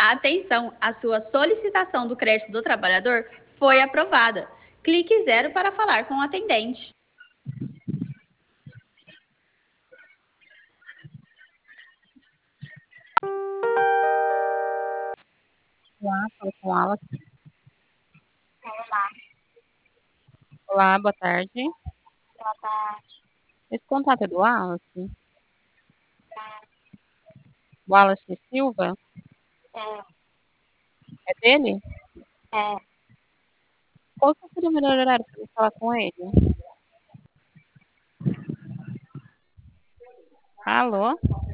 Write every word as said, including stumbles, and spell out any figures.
Atenção, a sua solicitação do crédito do trabalhador foi aprovada. Clique zero para falar com o atendente. Olá, fala com a Ala. Olá, Olá, boa tarde. boa tarde. Esse contato é do Wallace? Wallace Silva? É, É dele? é, Qual que seria o melhor horário para eu falar com ele? Alô?